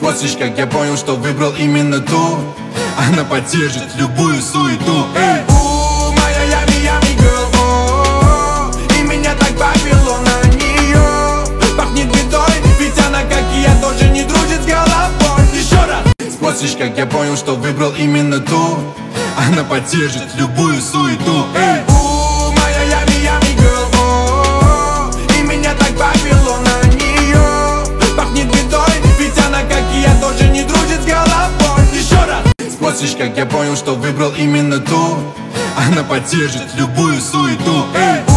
После как я понял, что выбрал именно ту, она поддержит любую суету. Моя ями girl, и меня так повело на нее. Пахнет бедой, ведь она, как и я, тоже не дружит с головой. Еще раз. После как я понял, что выбрал именно ту, она поддержит любую суету. Моя ями girl, и меня так повело на нее. Пахнет бедой, ведь она, как и я, тоже не дружит с головой. Еще раз. После как я понял, что выбрал именно ту, она поддержит любую суету.